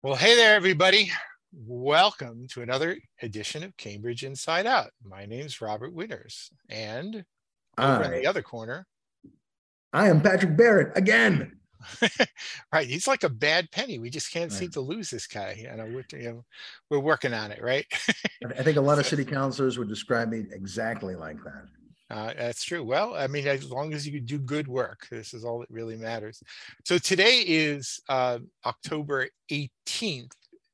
Well, hey there, everybody. Welcome to another edition of Cambridge Inside Out. My name's Robert Winters, and over in the other corner, I am Patrick Barrett again. Right, he's like a bad penny. We just can't seem to lose this guy. We're working on it, right? I think a lot of city councilors would describe me exactly like that. That's true. Well, I mean, as long as you do good work, this is all that really matters. So today is October 18th,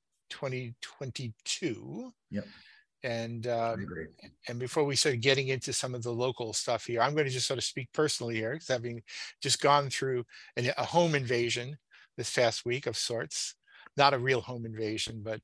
2022. Yep. And before we start getting into some of the local stuff here, I'm going to just sort of speak personally here, because having just gone through a home invasion this past week of sorts, not a real home invasion, but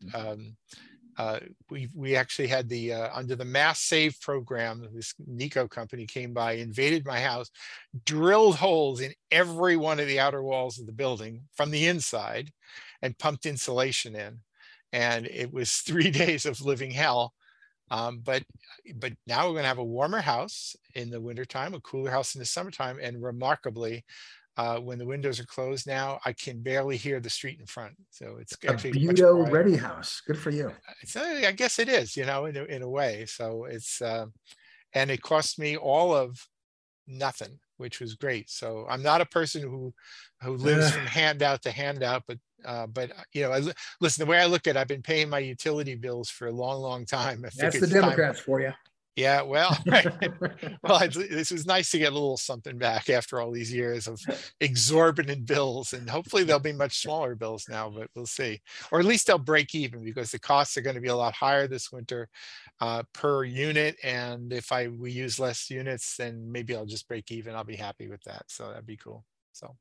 we actually had the under the Mass Save program, this Nico company came by, invaded my house, drilled holes in every one of the outer walls of the building from the inside, and pumped insulation in. And it was 3 days of living hell. But now we're going to have a warmer house in the wintertime, a cooler house in the summertime, and remarkably, when the windows are closed now, I can barely hear the street in front. So it's actually a Budo ready house. Good for you. I guess it is, in a way. So it's and it cost me all of nothing, which was great. So I'm not a person who lives from handout to handout, but listen, the way I look at it, I've been paying my utility bills for a long time. That's the Democrats for you. Yeah, well, right. Well, this was nice to get a little something back after all these years of exorbitant bills, and hopefully there'll be much smaller bills now, but we'll see. Or at least they'll break even, because the costs are going to be a lot higher this winter per unit. And if we use less units, then maybe I'll just break even. I'll be happy with that. So that'd be cool. So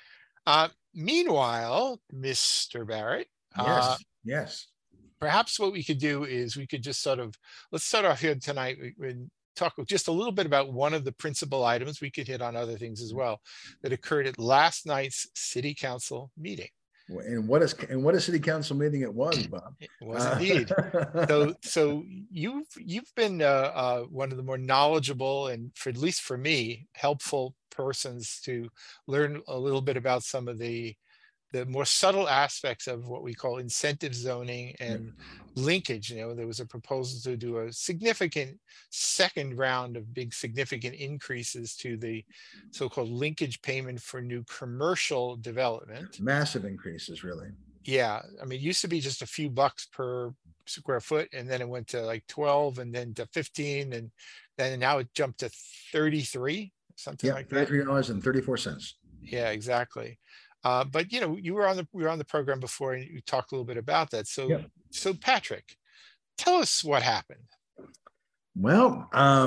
meanwhile, Mr. Barrett. Yes. Perhaps what we could do is we could just let's start off here tonight and talk just a little bit about one of the principal items. We could hit on other things as well that occurred at last night's city council meeting. And what a city council meeting it was, Bob. It was indeed. So you've been one of the more knowledgeable and, at least for me, helpful persons to learn a little bit about some of the more subtle aspects of what we call incentive zoning and linkage. There was a proposal to do a significant second round of significant increases to the so-called linkage payment for new commercial development. Massive increases, really. Yeah. I mean, it used to be just a few bucks per square foot, and then it went to like 12, and then to 15, and then now it jumped to 33, something like that. $33.34. Yeah, exactly. But we were on the program before, and you talked a little bit about that. So Patrick, tell us what happened. Well,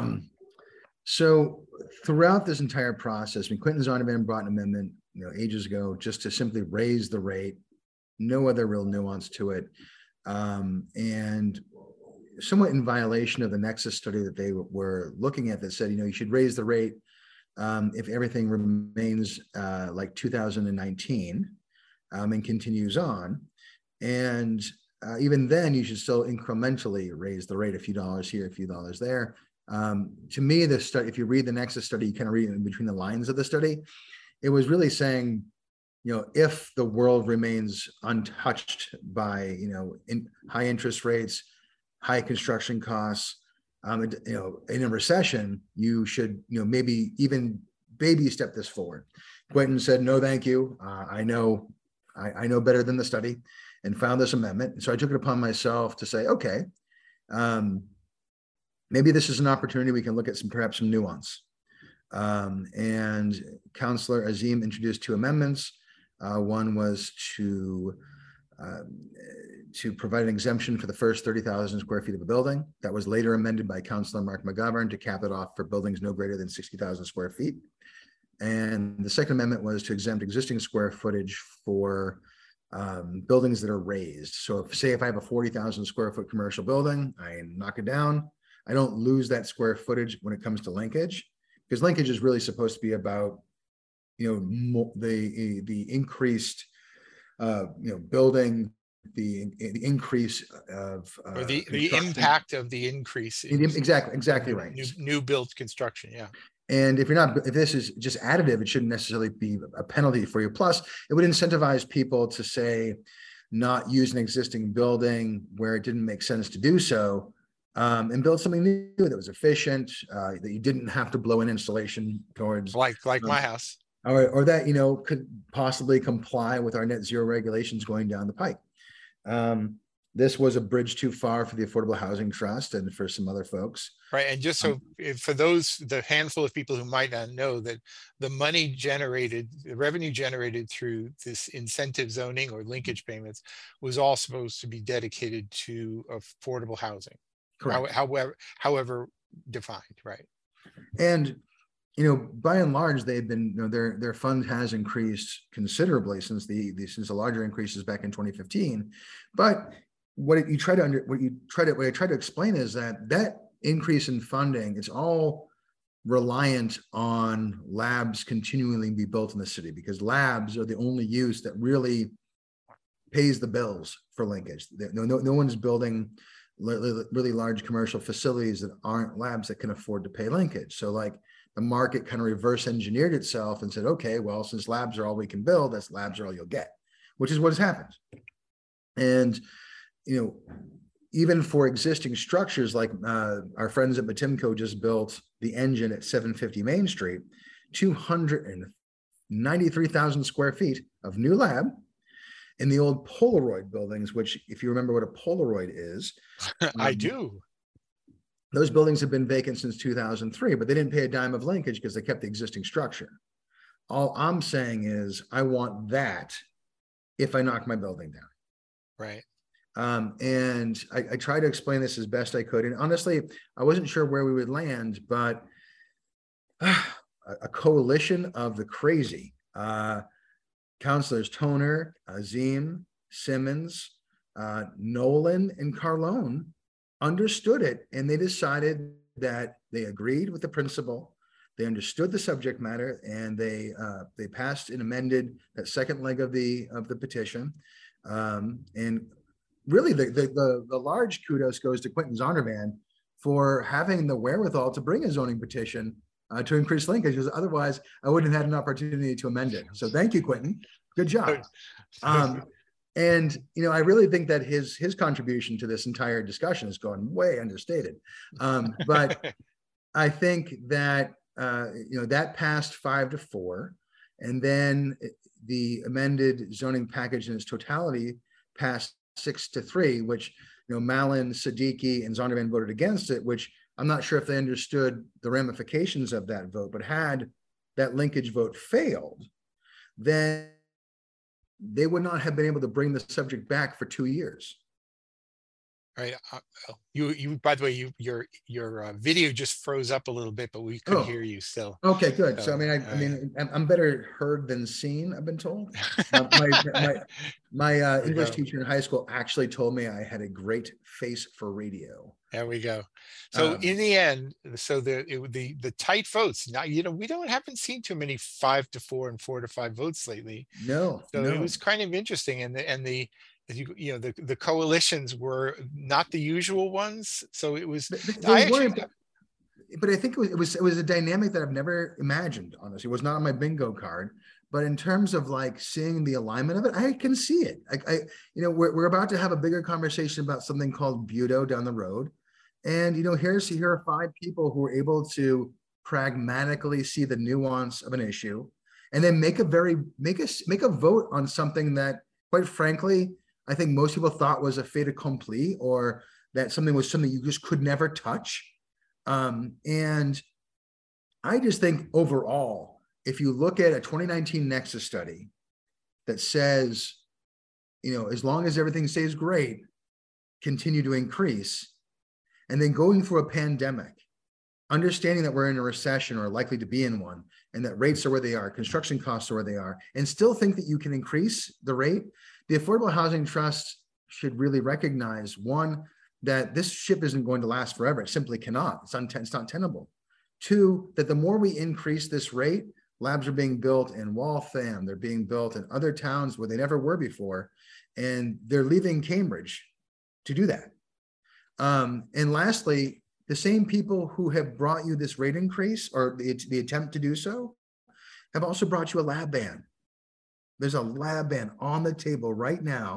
so throughout this entire process, Quentin Zondervan brought an amendment, ages ago, just to simply raise the rate. No other real nuance to it, and somewhat in violation of the Nexus study that they were looking at, that said, you should raise the rate if everything remains like 2019 and continues on. And even then, you should still incrementally raise the rate, a few dollars here, a few dollars there. To me, the study, if you read the Nexus study, you kind of read in between the lines of the study, it was really saying, if the world remains untouched by, high interest rates, high construction costs, in a recession, you should, maybe even baby step this forward. Quentin said, no, thank you. I know better than the study, and found this amendment. And so I took it upon myself to say, okay, maybe this is an opportunity we can look at perhaps some nuance. And Councillor Azim introduced two amendments. One was to provide an exemption for the first 30,000 square feet of a building. That was later amended by Councillor Mark McGovern to cap it off for buildings no greater than 60,000 square feet. And the second amendment was to exempt existing square footage for buildings that are raised. So say if I have a 40,000 square foot commercial building, I knock it down, I don't lose that square footage when it comes to linkage, because linkage is really supposed to be about, the increased, building, the increase of or the impact of the increase. Exactly right. New build construction, yeah. And if this is just additive, it shouldn't necessarily be a penalty for you. Plus, it would incentivize people to say, not use an existing building where it didn't make sense to do so, and build something new that was efficient, that you didn't have to blow an installation towards, like um, my house. or that could possibly comply with our net zero regulations going down the pike. This was a bridge too far for the Affordable Housing Trust and for some other folks. Right. And just so for those, the handful of people who might not know, that the money generated, the revenue generated through this incentive zoning or linkage payments was all supposed to be dedicated to affordable housing. Correct. However defined, right? And by and large, they've been, their fund has increased considerably since the larger increases back in 2015. But what I try to explain is that increase in funding, it's all reliant on labs continually be built in the city, because labs are the only use that really pays the bills for linkage. No one's building really large commercial facilities that aren't labs that can afford to pay linkage. So like the market kind of reverse engineered itself and said, okay, well, since labs are all we can build, that's labs are all you'll get, which is what has happened. And even for existing structures, like our friends at Matimco just built the engine at 750 Main Street, 293,000 square feet of new lab in the old Polaroid buildings, which, if you remember what a Polaroid is, I do. Those buildings have been vacant since 2003, but they didn't pay a dime of linkage because they kept the existing structure. All I'm saying is I want that if I knock my building down. Right. And I tried to explain this as best I could. And honestly, I wasn't sure where we would land, but a coalition of the crazy, Councilors Toner, Azim, Simmons, Nolan, and Carlone understood it. And they decided that they agreed with the principle. They understood the subject matter, and they passed and amended that second leg of the petition. And really, the large kudos goes to Quentin Zondervan for having the wherewithal to bring a zoning petition to increase linkage, because otherwise I wouldn't have had an opportunity to amend it. So thank you, Quentin. Good job. And I really think that his contribution to this entire discussion has gone way understated. But I think that that passed 5-4, and then the amended zoning package in its totality passed 6-3, which Malin, Siddiqui, and Zondervan voted against it, which I'm not sure if they understood the ramifications of that vote. But had that linkage vote failed, then they would not have been able to bring the subject back for 2 years. Right. You by the way, your video just froze up a little bit, but we could hear you still. Okay, good. So I'm better heard than seen, I've been told. My English teacher in high school actually told me I had a great face for radio. There we go. So in the end, so the tight votes. Now we haven't seen too many 5-4 and 4-5 votes lately. No. It was kind of interesting, and the coalitions were not the usual ones. So it was. But I think it was a dynamic that I've never imagined. Honestly, it was not on my bingo card. But in terms of like seeing the alignment of it, I can see it. We're about to have a bigger conversation about something called Budo down the road, and here are 5 people who are able to pragmatically see the nuance of an issue, and then make a vote on something that, quite frankly, I think most people thought was a fait accompli, or that something you just could never touch. And I just think overall, if you look at a 2019 Nexus study that says, as long as everything stays great, continue to increase, and then going through a pandemic, understanding that we're in a recession or likely to be in one, and that rates are where they are, construction costs are where they are, and still think that you can increase the rate, the Affordable Housing Trust should really recognize, one, that this ship isn't going to last forever. It simply cannot. It's not tenable. 2, that the more we increase this rate, labs are being built in Waltham, they're being built in other towns where they never were before, and they're leaving Cambridge to do that. And lastly, the same people who have brought you this rate increase, or the attempt to do so, have also brought you a lab ban. There's a lab ban on the table right now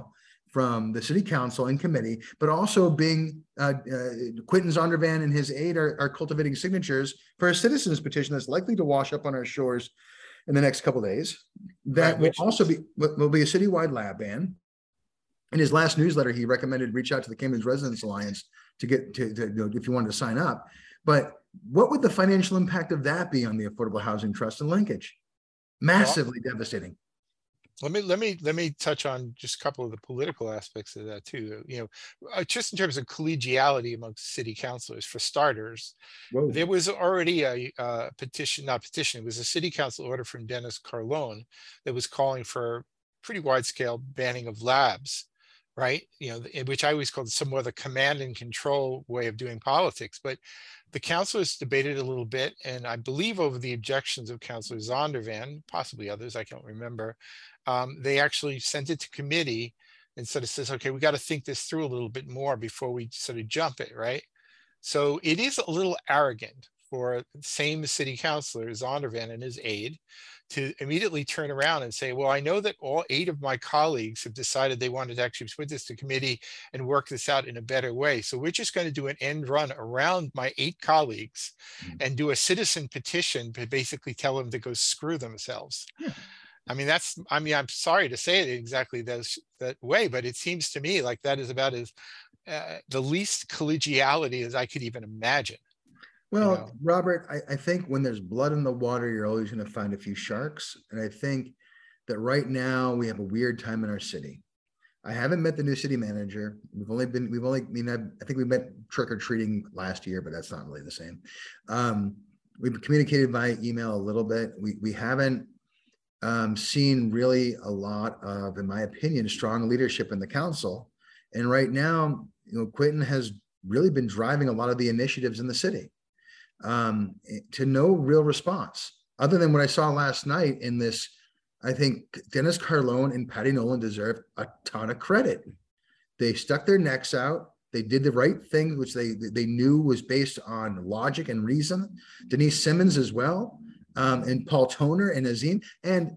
from the city council and committee, but also being Quentin Zondervan and his aide are cultivating signatures for a citizens petition that's likely to wash up on our shores in the next couple of days. That will also be a citywide lab ban. In his last newsletter, he recommended reach out to the Cambridge Residents Alliance to get to if you wanted to sign up. But what would the financial impact of that be on the Affordable Housing Trust in Linkage? Massively devastating. Let me touch on just a couple of the political aspects of that too. Just in terms of collegiality amongst city councilors, for starters, there was already a petition, not petition, it was a city council order from Dennis Carlone that was calling for pretty wide scale banning of labs, right? Which I always called somewhat the command and control way of doing politics. But the councilors debated a little bit, and I believe over the objections of Councilor Zondervan, possibly others, I can't remember, they actually sent it to committee and sort of says, okay, we got to think this through a little bit more before we sort of jump it, right? So it is a little arrogant for the same city councilor, Zondervan and his aide, to immediately turn around and say, well, I know that all 8 of my colleagues have decided they wanted to actually put this to committee and work this out in a better way. So we're just going to do an end run around my 8 colleagues and do a citizen petition to basically tell them to go screw themselves. Yeah. I'm sorry to say it exactly that way, but it seems to me like that is about as the least collegiality as I could even imagine. Well, Robert, I think when there's blood in the water, you're always going to find a few sharks. And I think that right now we have a weird time in our city. I haven't met the new city manager. I think we met trick-or-treating last year, but that's not really the same. We've communicated via email a little bit. We haven't seen really a lot of, in my opinion, strong leadership in the council. And right now, Quentin has really been driving a lot of the initiatives in the city. To no real response other than what I saw last night in this. I think Dennis Carlone and Patty Nolan deserve a ton of credit. They stuck their necks out. They did the right thing, which they knew was based on logic and reason. Denise Simmons as well, and Paul Toner and Azim. And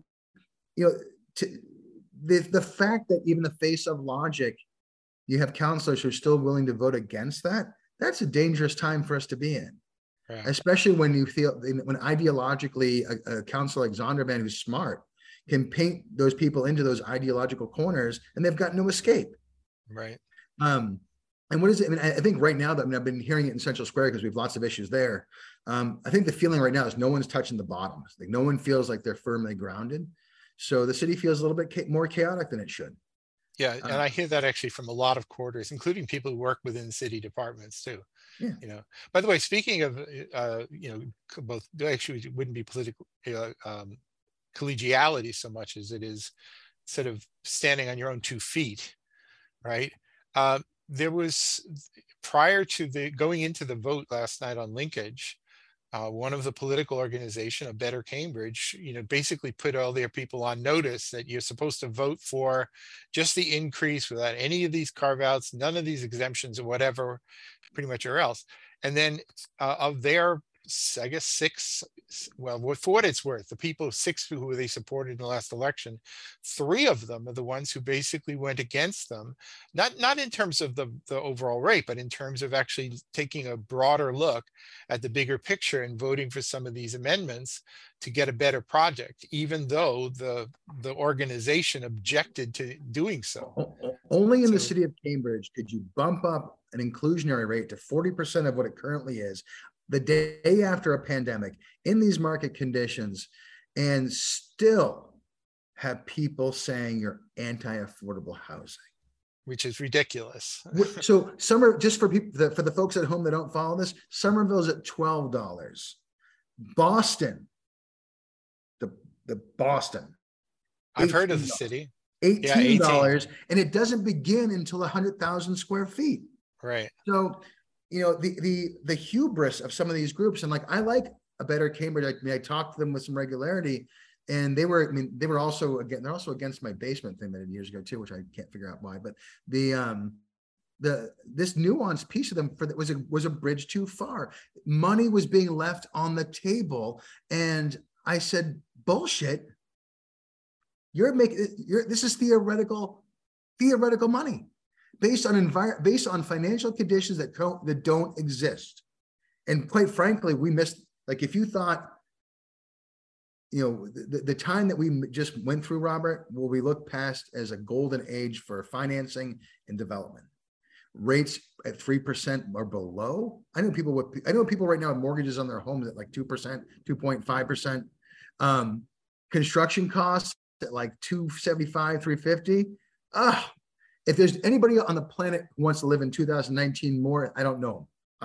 the fact that even the face of logic, you have councilors who are still willing to vote against that. That's a dangerous time for us to be in. Yeah. Especially when when ideologically a councilor like Zondervan, who's smart, can paint those people into those ideological corners, and they've got no escape. Right. And what is it? I think right now that I've been hearing it in Central Square because we have lots of issues there. I think the feeling right now is no one's touching the bottoms. Like no one feels like they're firmly grounded. So the city feels a little bit more chaotic than it should. Yeah, and I hear that actually from a lot of quarters, including people who work within city departments too. Yeah. By the way, speaking of, both actually it wouldn't be political collegiality so much as it is sort of standing on your own 2 feet, right? There was, prior to going into the vote last night on linkage, one of the political organization, A Better Cambridge, basically put all their people on notice that you're supposed to vote for just the increase without any of these carve-outs, none of these exemptions or whatever, pretty much or else. And then of their, I guess 6, well, for what it's worth, the people, 6 who they supported in the last election, 3 of them are the ones who basically went against them, not in terms of the overall rate, but in terms of actually taking a broader look at the bigger picture and voting for some of these amendments to get a better project, even though the organization objected to doing so. Only in the city of Cambridge could you bump up an inclusionary rate to 40% of what it currently is, the day after a pandemic, in these market conditions, and still have people saying you're anti-affordable housing, which is ridiculous. So just for people, for the folks at home that don't follow this, Somerville's at $12. Boston, the Boston, I've heard of the city, $18, and it doesn't begin until 100,000 square feet. Right. So, the hubris of some of these groups, and I like A Better Cambridge. I talked to them with some regularity, and they're also against my basement thing that I did years ago too, which I can't figure out why. But this nuanced piece of them was a bridge too far. Money was being left on the table, and I said, bullshit. This is theoretical theoretical money based on financial conditions that don't exist. And quite frankly, we missed, like, if you thought, the time that we just went through, Robert, will we look past as a golden age for financing and development. Rates at 3% or below. I know people right now have mortgages on their homes at like 2%, 2.5%. Construction costs at like 275, 350. If there's anybody on the planet who wants to live in 2019 more, I don't know.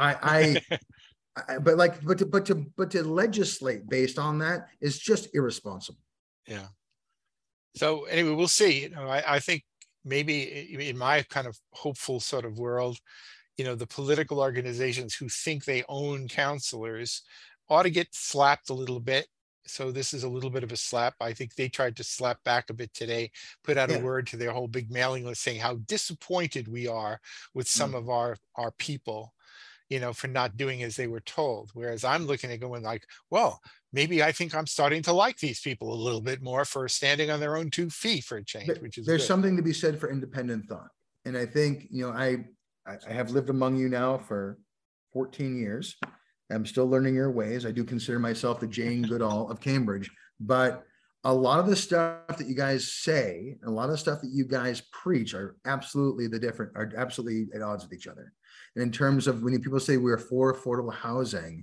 But to legislate based on that is just irresponsible. Yeah. So anyway, we'll see. I think maybe in my kind of hopeful sort of world, the political organizations who think they own counselors ought to get slapped a little bit. So this is a little bit of a slap. I think they tried to slap back a bit today, put out a word to their whole big mailing list saying how disappointed we are with some of our people, for not doing as they were told. Whereas I'm looking at going like, well, maybe I think I'm starting to like these people a little bit more for standing on their own 2 feet for a change, which is there's good. something to be said for independent thought. And I think, I have lived among you now for 14 years. I'm still learning your ways. I do consider myself the Jane Goodall of Cambridge, but a lot of the stuff that you guys say, a lot of the stuff that you guys preach are absolutely at odds with each other. And in terms of when people say we're for affordable housing,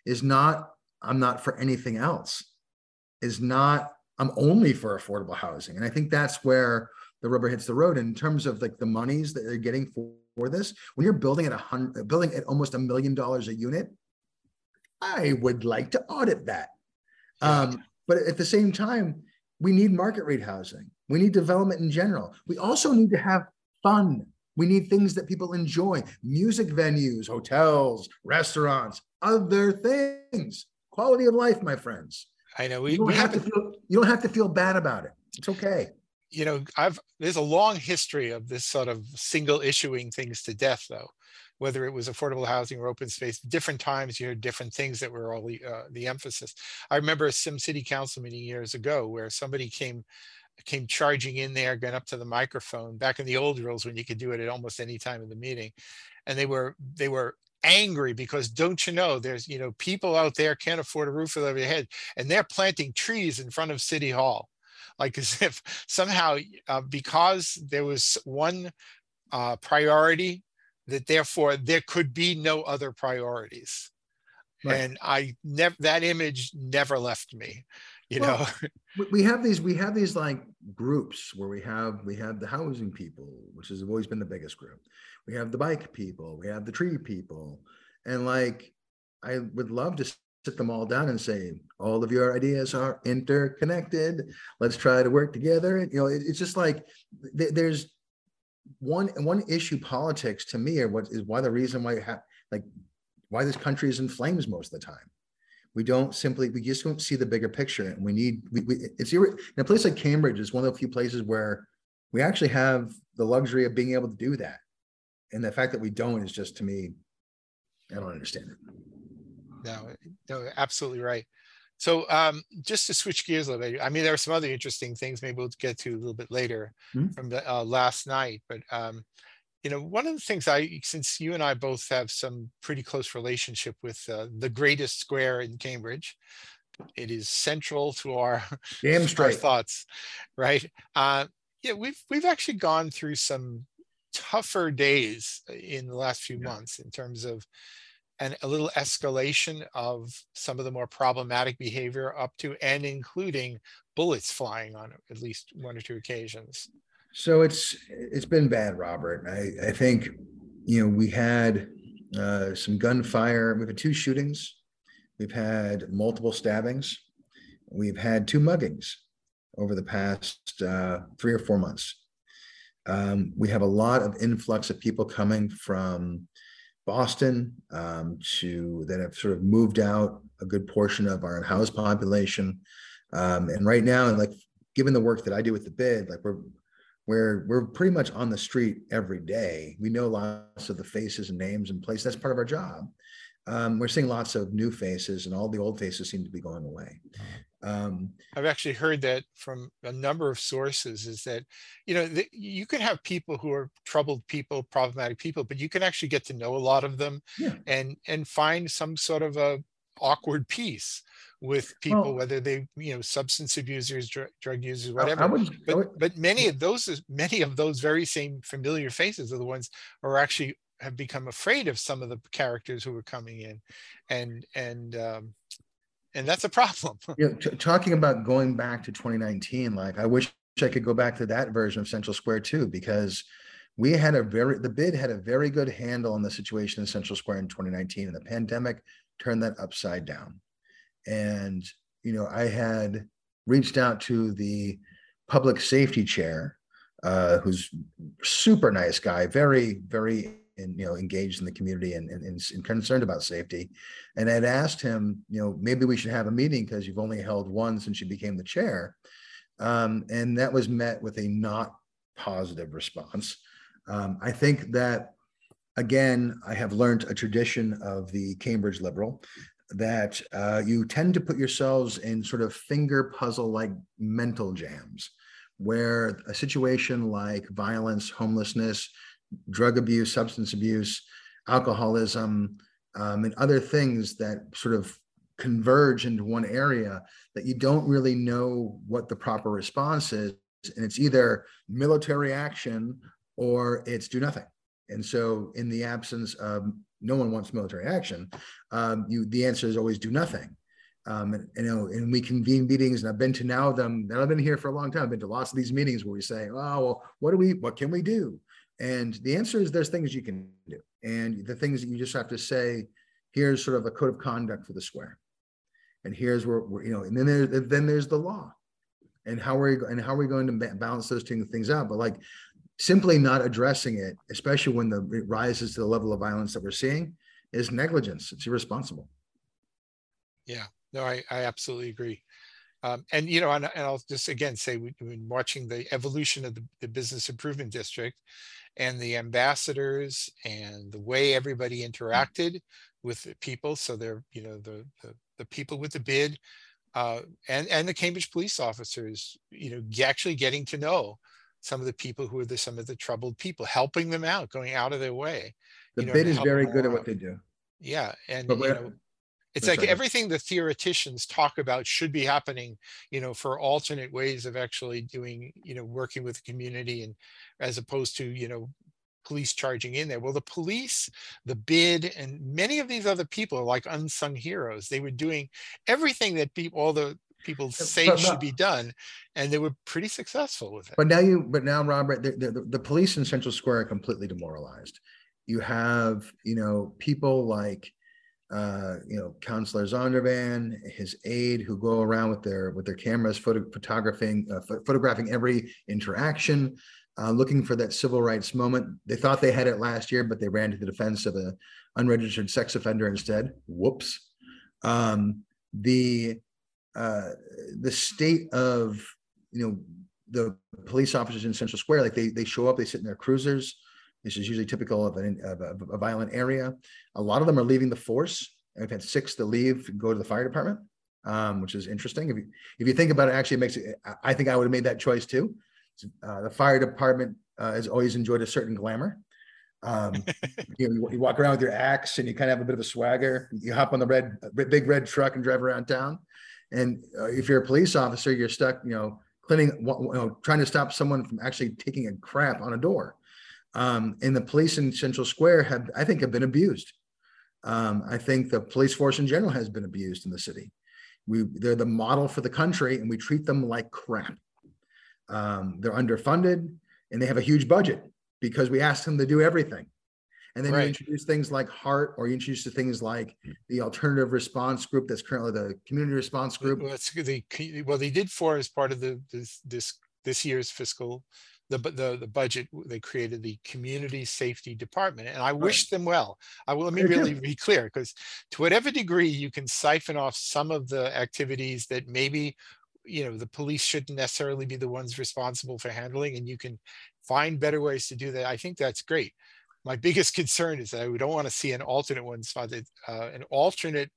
I'm not for anything else. I'm only for affordable housing. And I think that's where the rubber hits the road in terms of like the monies that they're getting for this. When you're building at almost $1 million a unit, I would like to audit that. But at the same time, we need market rate housing. We need development in general. We also need to have fun. We need things that people enjoy, music venues, hotels, restaurants, other things. Quality of life, my friends. I know you don't have to feel bad about it. It's okay. There's a long history of this sort of single issuing things to death, though, whether it was affordable housing or open space. Different times you heard different things that were all the emphasis. I remember a city council meeting years ago where somebody came charging in there, going up to the microphone back in the old rules when you could do it at almost any time in the meeting. And they were angry because, don't you know, there's, people out there can't afford a roof over their head and they're planting trees in front of City Hall. Like as if somehow because there was one priority that therefore there could be no other priorities. Right. And that image never left me. We have these like groups where we have the housing people, which has always been the biggest group. We have the bike people, we have the tree people. And like, I would love to sit them all down and say, all of your ideas are interconnected. Let's try to work together. It's just like, there's one issue politics to me, or why this country is in flames most of the time. We just don't see the bigger picture. And it's in a place like Cambridge is one of the few places where we actually have the luxury of being able to do that. And the fact that we don't is just, to me, I don't understand it. No, absolutely right. So just to switch gears a little bit, I mean, there are some other interesting things maybe we'll get to a little bit later from the last night, but one of the things since you and I both have some pretty close relationship with the greatest square in Cambridge, it is central to our thoughts, right? We've actually gone through some tougher days in the last few months in terms of a little escalation of some of the more problematic behavior up to and including bullets flying on at least 1 or 2 occasions. So it's been bad, Robert. I think, we had some gunfire. We've had 2 shootings. We've had multiple stabbings. We've had 2 muggings over the past 3 or 4 months. We have a lot of influx of people coming from Boston that have sort of moved out a good portion of our unhoused population. And right now, like, given the work that I do with the bid, like we're pretty much on the street every day. We know lots of the faces and names and places. That's part of our job. We're seeing lots of new faces, and all the old faces seem to be going away. I've actually heard that from a number of sources, is that, you can have people who are troubled people, problematic people, but you can actually get to know a lot of them Yeah. and find some sort of a awkward peace with people, Well, whether they, substance abusers, drug users, I whatever. would, I would, But many of those very same familiar faces are the ones who are actually have become afraid of some of the characters who are coming in, and and um, and that's a problem. talking about going back to 2019, like I wish I could go back to that version of Central Square too, because the bid had a very good handle on the situation in Central Square in 2019, and the pandemic turned that upside down. And, I had reached out to the public safety chair, who's super nice guy, very, very, engaged in the community and concerned about safety. And I'd asked him, maybe we should have a meeting because you've only held one since you became the chair. And that was met with a not positive response. I think that, again, I have learned a tradition of the Cambridge Liberal that you tend to put yourselves in sort of finger puzzle like mental jams, where a situation like violence, homelessness, drug abuse, substance abuse, alcoholism, and other things that sort of converge into one area, that you don't really know what the proper response is. And it's either military action or it's do nothing. And so in the absence of, no one wants military action, the answer is always do nothing. And we convene meetings, and I've been to now of them, and I've been here for a long time. I've been to lots of these meetings where we say, oh, well, what can we do? And the answer is there's things you can do. And the things that you just have to say, here's sort of a code of conduct for the square. And here's where, and then there's the law. And how are we going to balance those two things out? But like, simply not addressing it, especially when it rises to the level of violence that we're seeing, is negligence. It's irresponsible. Yeah, no, I absolutely agree. And I'll just again say, we've been watching the evolution of the business improvement district and the ambassadors and the way everybody interacted with the people. So they're, the people with the bid, and the Cambridge police officers, actually getting to know some of the people who are some of the troubled people, helping them out, going out of their way, The to bid is help them very good at along. what they do. Yeah, and But it's I'm like sorry. everything the theoreticians talk about should be happening, for alternate ways of actually doing, working with the community, and as opposed to, police charging in there. Well, the police, the bid, and many of these other people are like unsung heroes. They were doing everything that all the people say should be done, and they were pretty successful with it. But now, Robert, the police in Central Square are completely demoralized. You have, people like, Councillor Zondervan, his aide, who go around with their cameras, photographing every interaction, looking for that civil rights moment. They thought they had it last year, but they ran to the defense of an unregistered sex offender instead. Whoops. The state of, the police officers in Central Square, like they show up, they sit in their cruisers. This is usually typical of a violent area. A lot of them are leaving the force. I've had 6 to leave, go to the fire department, which is interesting. If you think about it, actually, it makes it. I think I would have made that choice too. The fire department has always enjoyed a certain glamour. You walk around with your axe, and you kind of have a bit of a swagger. You hop on the big red truck and drive around town. And if you're a police officer, you're stuck, cleaning, trying to stop someone from actually taking a crap on a door. And the police in Central Square have been abused. I think the police force in general has been abused in the city. They're the model for the country, and we treat them like crap. They're underfunded, and they have a huge budget because we ask them to do everything. And then you introduce things like HEART, or you introduce things like the alternative response group that's currently the community response group. Well, they did for, as part of this year's fiscal, the budget, they created the community safety department, and I wish them well. Let me really be clear, because to whatever degree you can siphon off some of the activities that maybe, the police shouldn't necessarily be the ones responsible for handling, and you can find better ways to do that, I think that's great. My biggest concern is that we don't want to see an alternate one spot, an alternate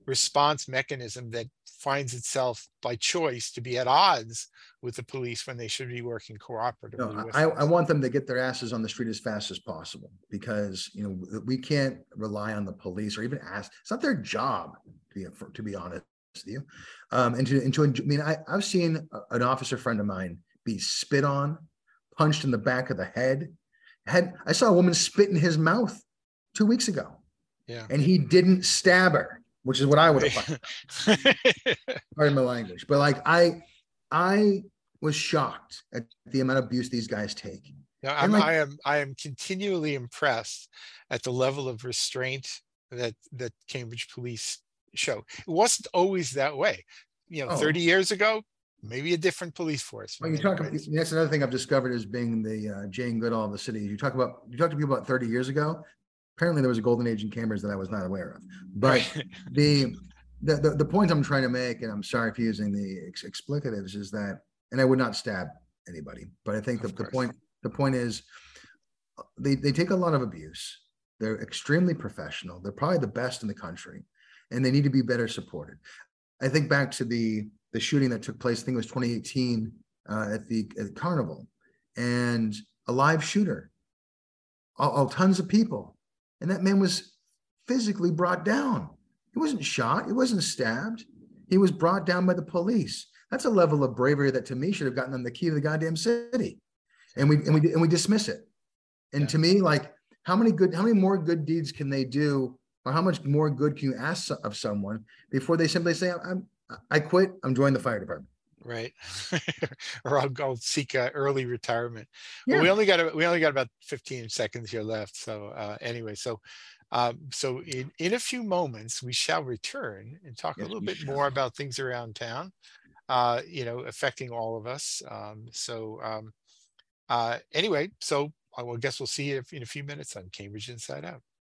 response mechanism that finds itself by choice to be at odds with the police when they should be working cooperatively No, with I us. want them to get their asses on the street as fast as possible, because we can't rely on the police or even ask. It's not their job to be honest with you. I mean, I've seen an officer friend of mine be spit on, punched in the back of the head. I saw a woman spit in his mouth 2 weeks ago, Yeah. and he didn't stab her, which is what I would have done. Pardon my language, but like I was shocked at the amount of abuse these guys take. No, And like, I am continually impressed at the level of restraint that Cambridge police show. It wasn't always that way. 30 oh, years ago, maybe a different police force well, in many ways. that's another thing I've discovered as being the Jane Goodall of the city. You talk to people about 30 years ago. Apparently, there was a golden age in Cambridge that I was not aware of. But Right. the point I'm trying to make, and I'm sorry for using the explicatives, is that, and I would not stab anybody, but I think Of course. the point is they take a lot of abuse. They're extremely professional. They're probably the best in the country, and they need to be better supported. I think back to the shooting that took place. I think it was 2018 at the carnival, and a live shooter, all tons of people, and that man was physically brought down. He wasn't shot. He wasn't stabbed. He was brought down by the police. That's a level of bravery that, to me, should have gotten them the key to the goddamn city, and we dismiss it. And Yeah. to me, like, how many more good deeds can they do, or how much more good can you ask of someone before they simply say, I quit, I'm joining the fire department. Right. Or I'll go seek early retirement. Well, Yeah. we only got about 15 seconds here left. So anyway, so in a few moments we shall return and talk a Yes, little we bit more shall. about things around town, affecting all of us. Anyway, so I will guess we'll see you in a few minutes on Cambridge Inside Out.